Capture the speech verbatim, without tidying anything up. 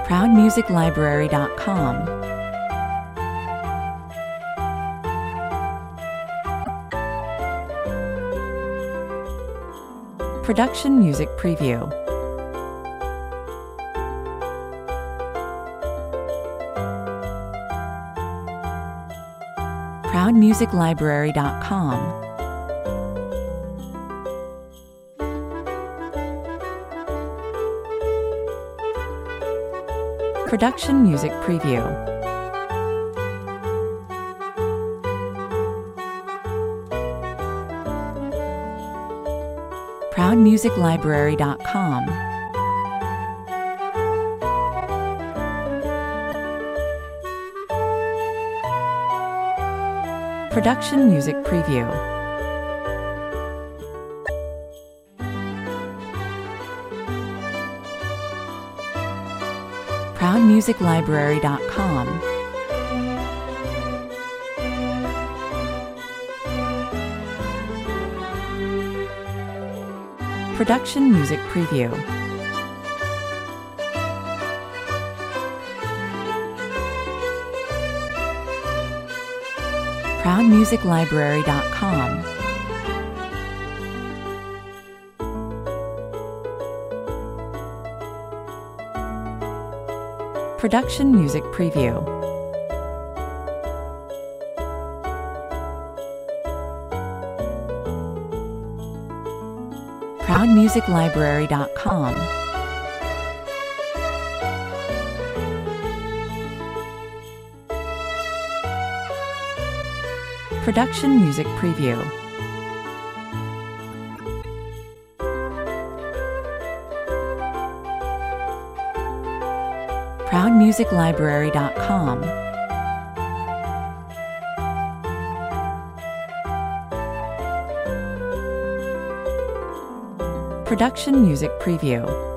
proud music library dot com. Production Music Preview. proud music library dot com. Production Music Preview. proud music library dot com. Production Music Preview. proud music library dot com. Production Music Preview. proud music library dot com. Production Music Preview. proud music library dot com. Production Music Preview. proud music library dot com. Production Music Preview.